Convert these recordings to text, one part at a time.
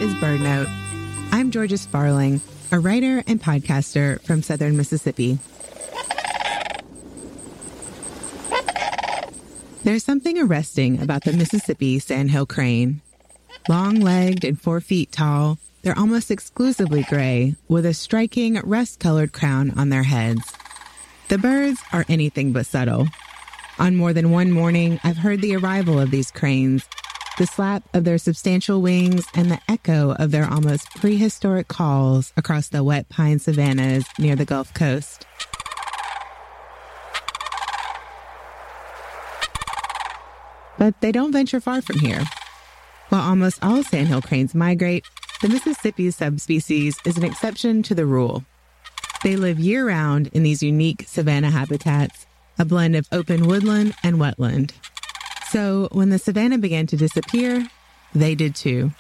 is Bird Note. I'm Georgia Sparling, a writer and podcaster from Southern Mississippi. There's something arresting about the Mississippi sandhill crane. Long-legged and 4 feet tall, they're almost exclusively gray, with a striking rust-colored crown on their heads. The birds are anything but subtle. On more than one morning, I've heard the arrival of these cranes, the slap of their substantial wings, and the echo of their almost prehistoric calls across the wet pine savannas near the Gulf Coast. But they don't venture far from here. While almost all sandhill cranes migrate, the Mississippi subspecies is an exception to the rule. They live year-round in these unique savanna habitats, a blend of open woodland and wetland. So when the savanna began to disappear, they did too.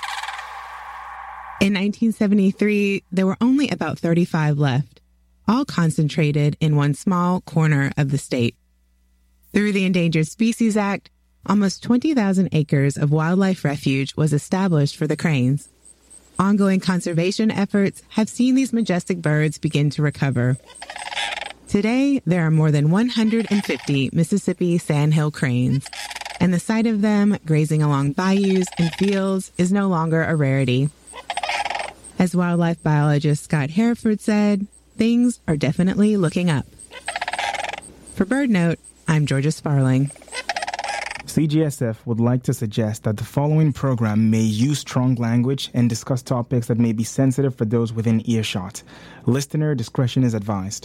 In 1973, there were only about 35 left, all concentrated in one small corner of the state. Through the Endangered Species Act, almost 20,000 acres of wildlife refuge was established for the cranes. Ongoing conservation efforts have seen these majestic birds begin to recover. Today, there are more than 150 Mississippi sandhill cranes, and the sight of them grazing along bayous and fields is no longer a rarity. As wildlife biologist Scott Hereford said, things are definitely looking up. For Bird Note, I'm Georgia Sparling. CGSF would like to suggest that the following program may use strong language and discuss topics that may be sensitive for those within earshot. Listener discretion is advised.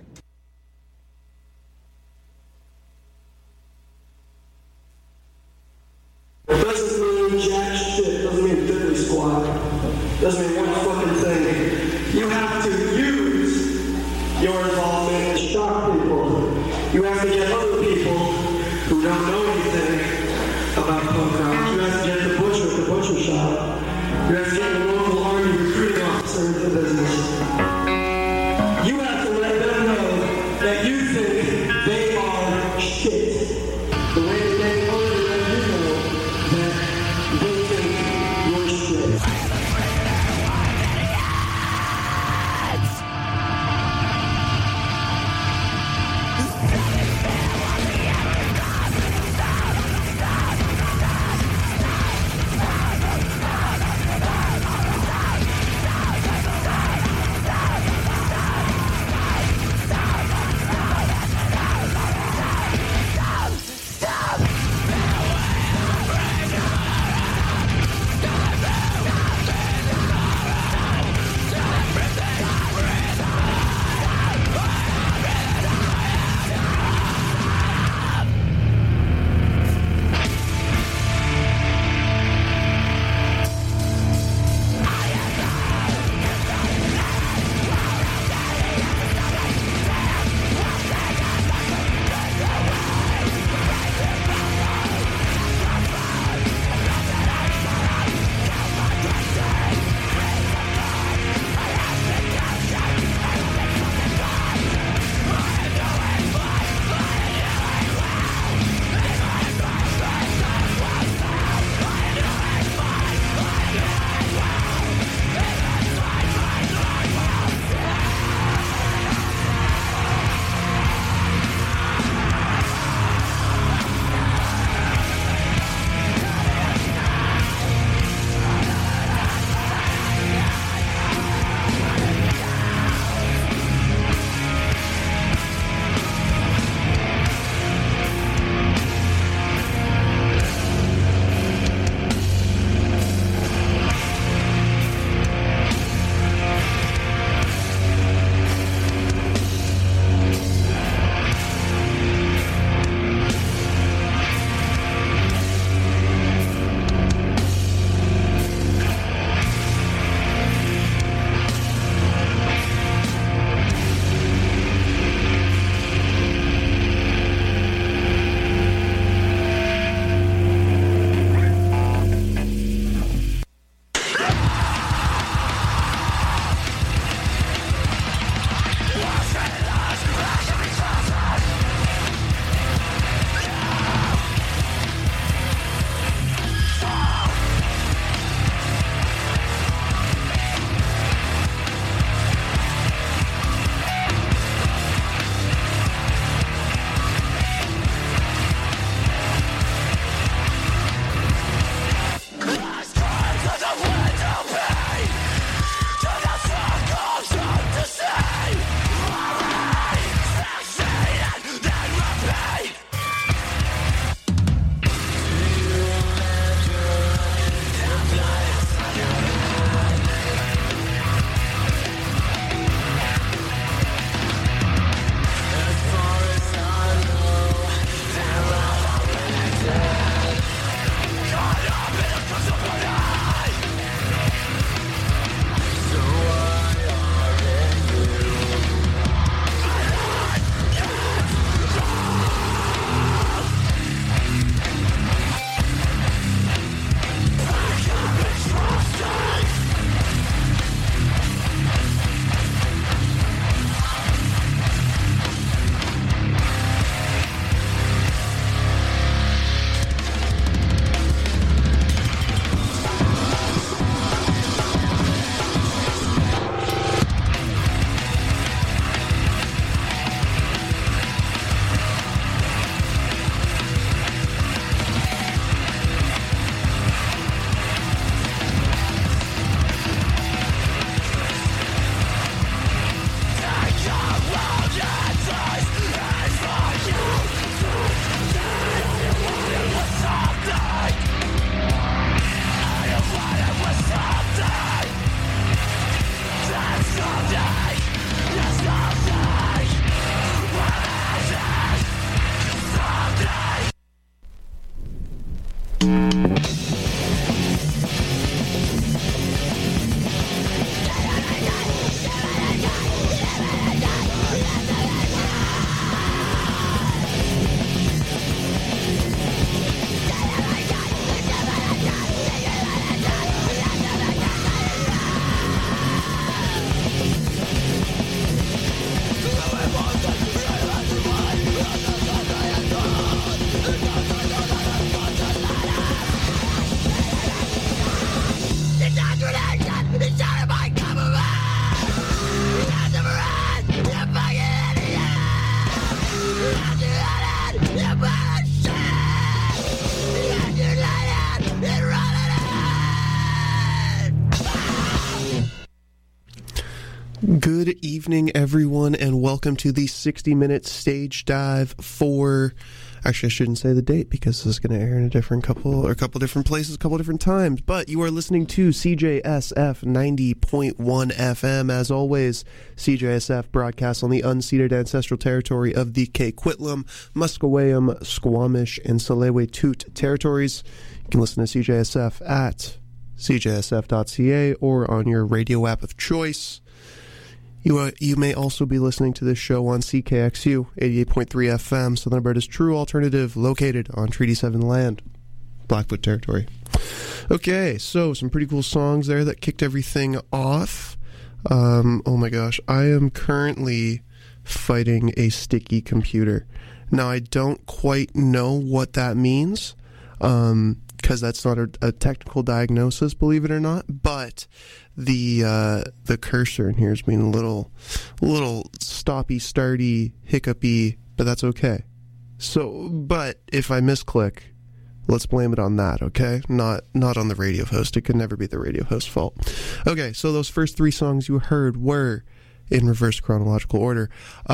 Doesn't mean jack shit. Doesn't mean diddly squat. Doesn't mean one fucking thing. You have to use your involvement to shock people. You have to get other people who don't know anything about punk rock. You have to get the butcher at the butcher shop. You have to get the local army recruiting officer into the business. You have to let them know that you think they are shit. The way that they already let you know that they think you're shit. Good evening, everyone, and welcome to the 60-minute stage dive for... Actually, I shouldn't say the date because this is going to air in a couple different places, a couple different times. But you are listening to CJSF 90.1 FM. As always, CJSF broadcasts on the unceded ancestral territory of the Coquitlam, Musqueam, Squamish, and Tsleil-Waututh territories. You can listen to CJSF at cjsf.ca or on your radio app of choice. You may also be listening to this show on CKXU 88.3 FM, Southern Alberta's true alternative, located on Treaty 7 land, Blackfoot territory. Okay, so some pretty cool songs there that kicked everything off. Oh my gosh, I am currently fighting a sticky computer. Now, I don't quite know what that means, because that's not a technical diagnosis, believe it or not, but the cursor in here is being a little stoppy, starty, hiccupy, but that's okay. So, but if I misclick, let's blame it on that, okay? Not on the radio host. It could never be the radio host's fault. Okay, so those first three songs you heard were in reverse chronological order.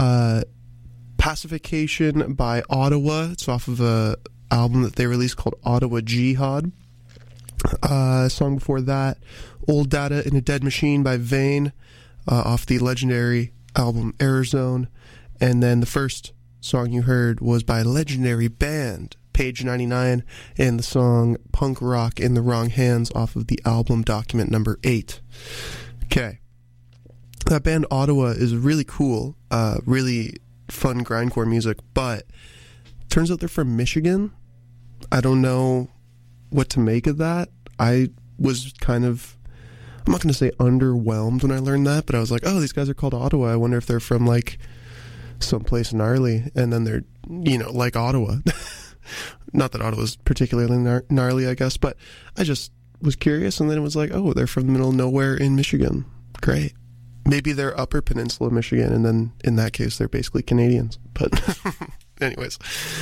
Pacification by Ottawa. It's off of a album that they released called Ottawa Jihad. Song before that, Old Data in a Dead Machine by Vane, off the legendary album Error Zone. And then the first song you heard was by legendary band Page 99, and the song Punk Rock in the Wrong Hands off of the album Document Number 8. Okay. That band Ottawa is really cool, really fun grindcore music, but turns out they're from Michigan. I don't know what to make of that. I was kind of, I'm not going to say underwhelmed when I learned that, but I was like, oh, these guys are called Ottawa. I wonder if they're from, like, someplace gnarly, and then they're, like Ottawa. Not that Ottawa's particularly gnarly, I guess, but I just was curious, and then it was like, oh, they're from the middle of nowhere in Michigan. Great. Maybe they're Upper Peninsula Michigan, and then in that case, they're basically Canadians. But anyways,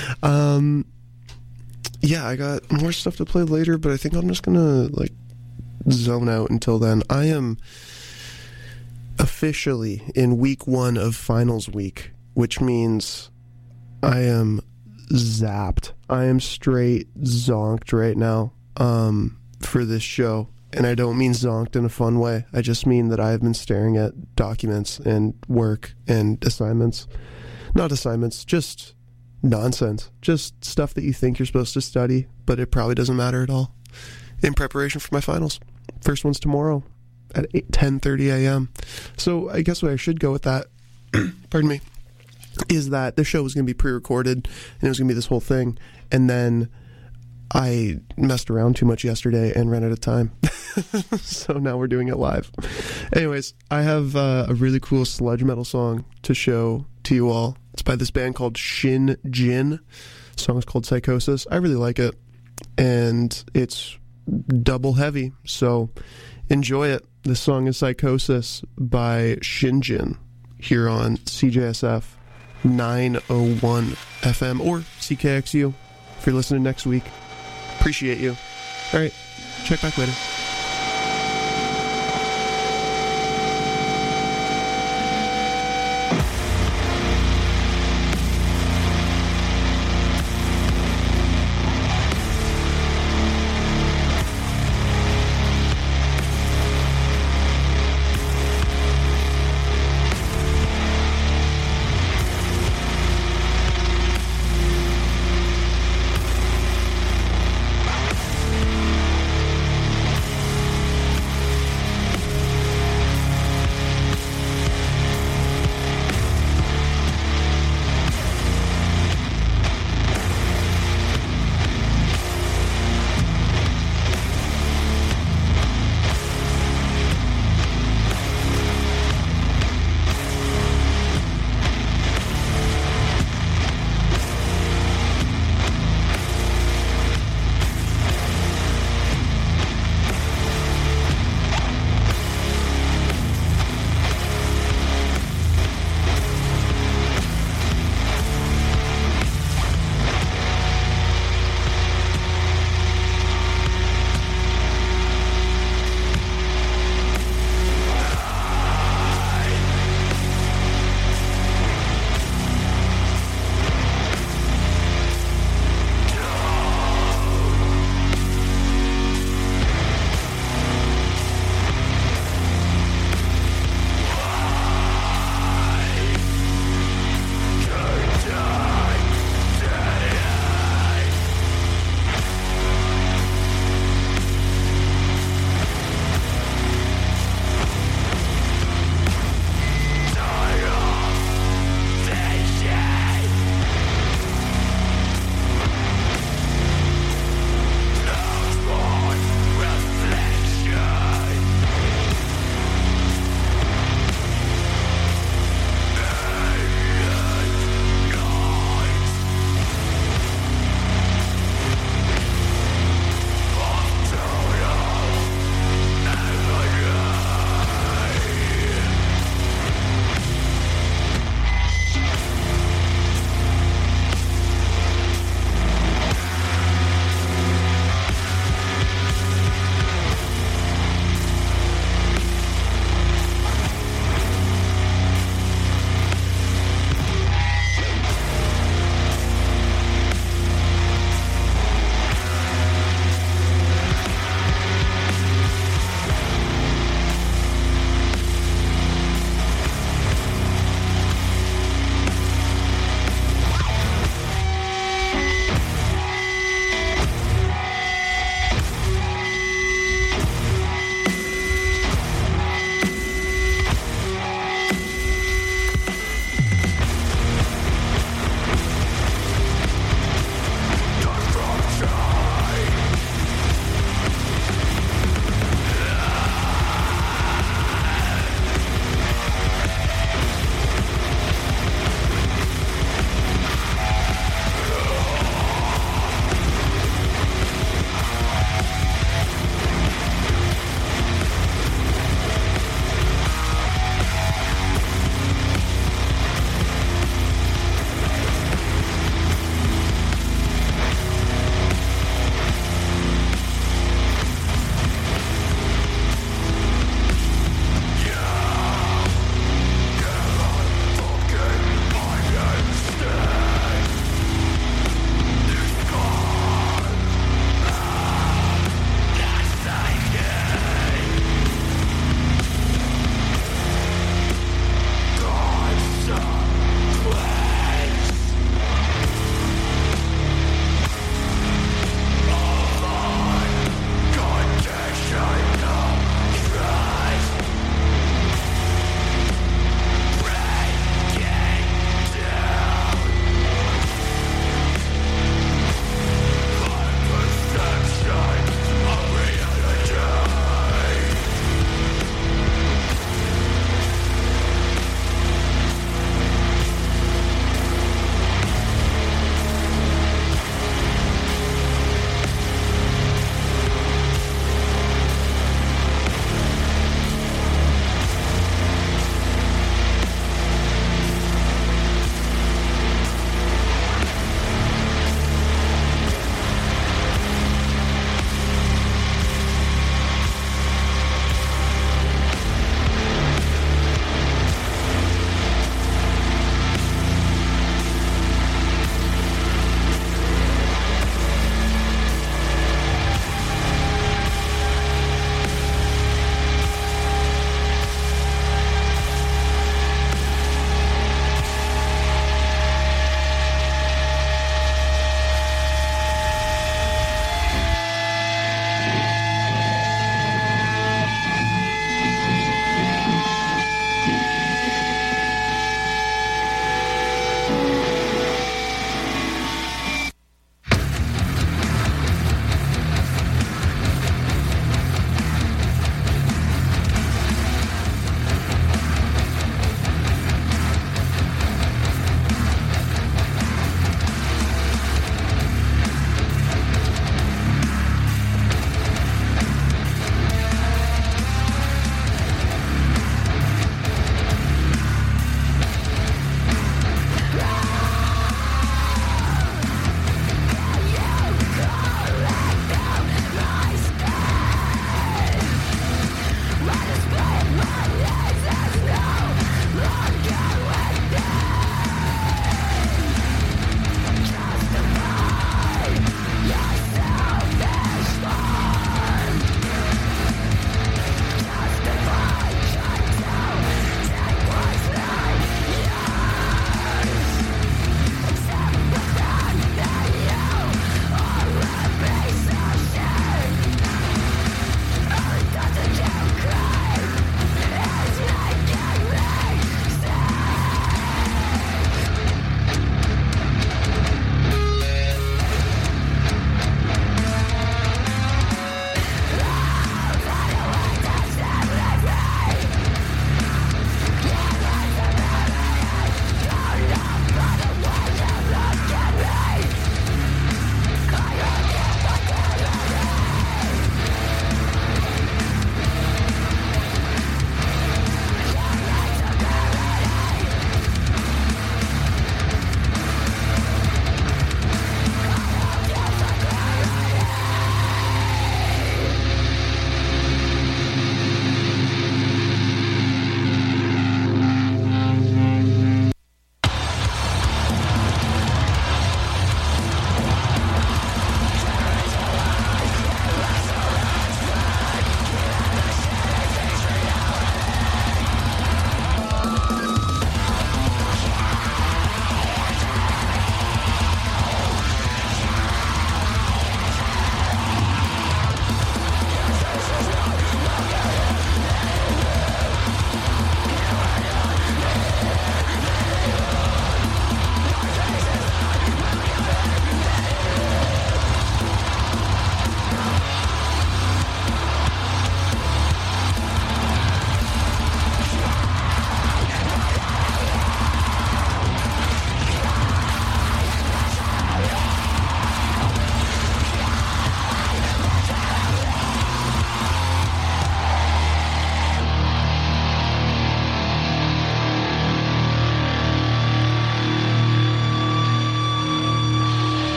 yeah, I got more stuff to play later, but I think I'm just gonna zone out until then. I am officially in week 1 of finals week, which means I am zapped. I am straight zonked right now for this show. And I don't mean zonked in a fun way. I just mean that I have been staring at documents and work and assignments. Not assignments, just nonsense. Just stuff that you think you're supposed to study, but it probably doesn't matter at all. In preparation for my finals. First one's tomorrow at 10:30 a.m. So I guess what I should go with that, pardon me, is that the show was going to be pre-recorded, and it was going to be this whole thing, and then I messed around too much yesterday and ran out of time. So now we're doing it live. Anyways, I have a really cool sludge metal song to show to you all. It's by this band called Shin Jin. The song is called Psychosis. I really like it, and it's double heavy, so enjoy it. This song is Psychosis by Shin Jin here on CJSF 901 FM or CKXU if you're listening next week. Appreciate you. All right, check back later.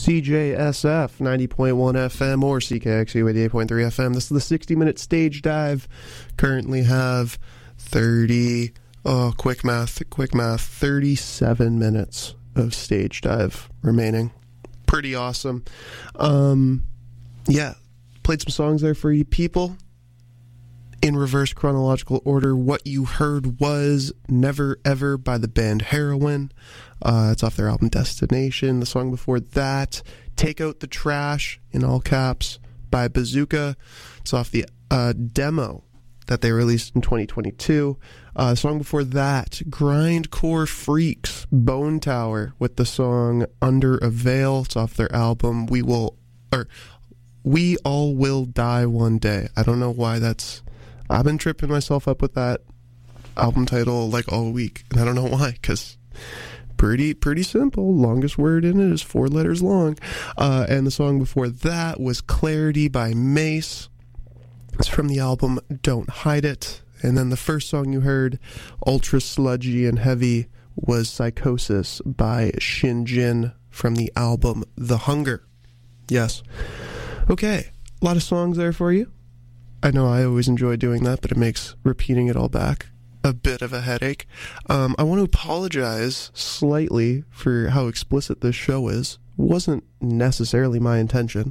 CJSF 90.1 FM or CKXU 88.3 FM. This is the 60-minute stage dive. Currently have 37 minutes of stage dive remaining. Pretty awesome. Yeah, played some songs there for you people. In reverse chronological order, what you heard was Never Ever by the band Heroin. It's off their album Destination. The song before that, Take Out the Trash, in all caps, by Bazooka. It's off the demo that they released in 2022. The song before that, Grindcore Freaks, Bone Tower, with the song Under a Veil. It's off their album We All Will Die One Day. I don't know why I've been tripping myself up with that album title like all week, and I don't know why, because pretty simple. Longest word in it is 4 letters long. And the song before that was Clarity by Mace. It's from the album Don't Hide It. And then the first song you heard, ultra sludgy and heavy, was Psychosis by Shinjin from the album The Hunger. Yes. Okay, a lot of songs there for you. I know I always enjoy doing that, but it makes repeating it all back a bit of a headache. I want to apologize slightly for how explicit this show is. Wasn't necessarily my intention,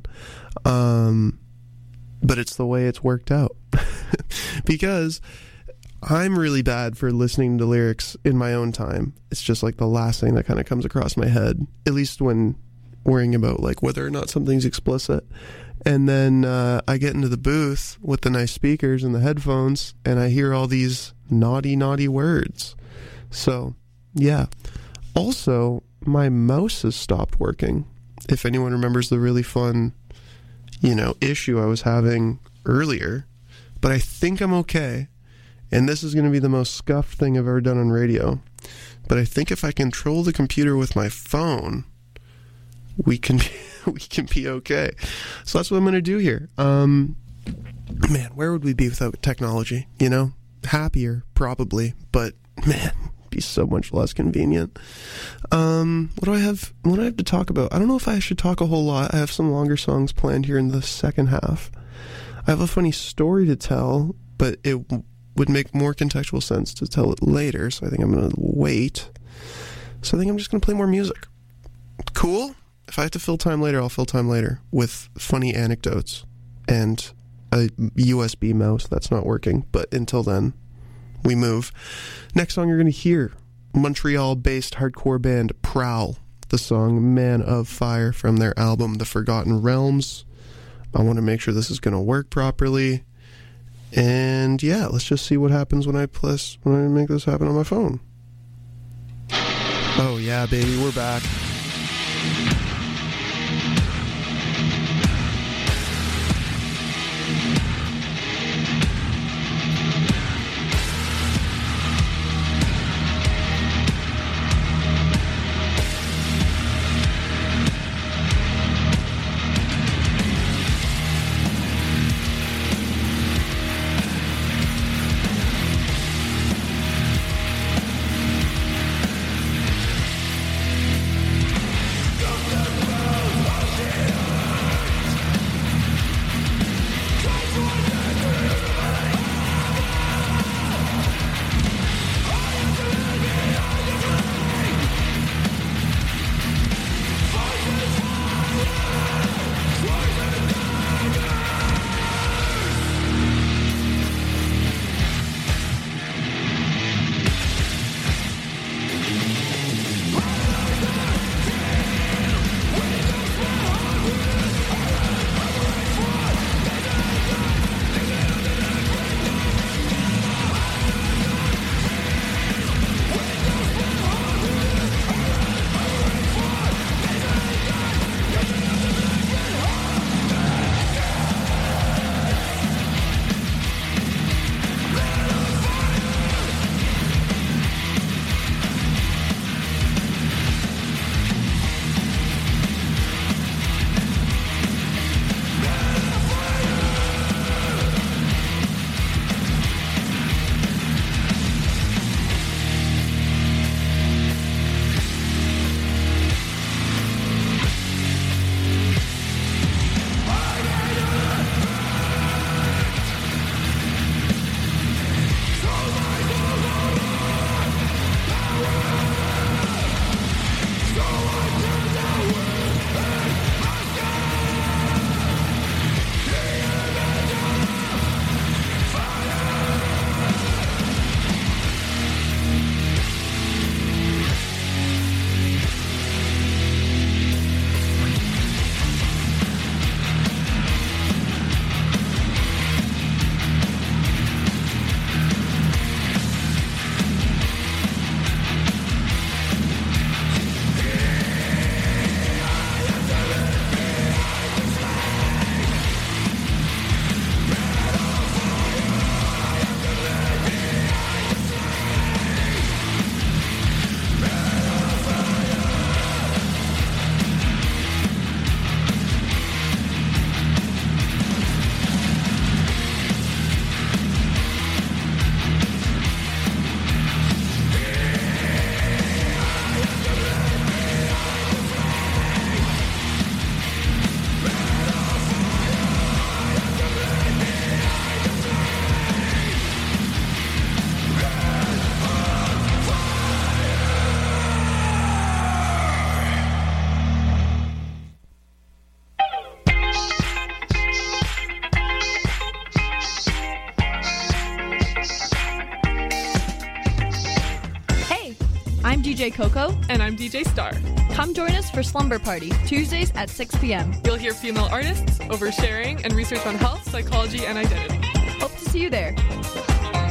but it's the way it's worked out. Because I'm really bad for listening to lyrics in my own time. It's just like the last thing that kind of comes across my head, at least when worrying about like whether or not something's explicit. And then I get into the booth with the nice speakers and the headphones, and I hear all these naughty words. So, yeah. Also, my mouse has stopped working. If anyone remembers the really fun, issue I was having earlier. But I think I'm okay. And this is going to be the most scuffed thing I've ever done on radio. But I think if I control the computer with my phone, we can be okay. So that's what I'm going to do here. Man, where would we be without technology? Happier, probably, but man, it'd be so much less convenient. What do I have to talk about? I don't know if I should talk a whole lot. I have some longer songs planned here in the second half. I have a funny story to tell, but it would make more contextual sense to tell it later, so I think I'm going to wait. So I think I'm just going to play more music. Cool? If I have to fill time later, I'll fill time later with funny anecdotes and a USB mouse that's not working. But until then, we move. Next song you're going to hear, Montreal-based hardcore band Prowl. The song Man of Fire from their album The Forgotten Realms. I want to make sure this is going to work properly. And yeah, let's just see what happens when I make this happen on my phone. Oh yeah, baby, we're back. Come down. DJ Coco. And I'm DJ Star. Come join us for Slumber Party, Tuesdays at 6 p.m. You'll hear female artists, oversharing, and research on health, psychology, and identity. Hope to see you there.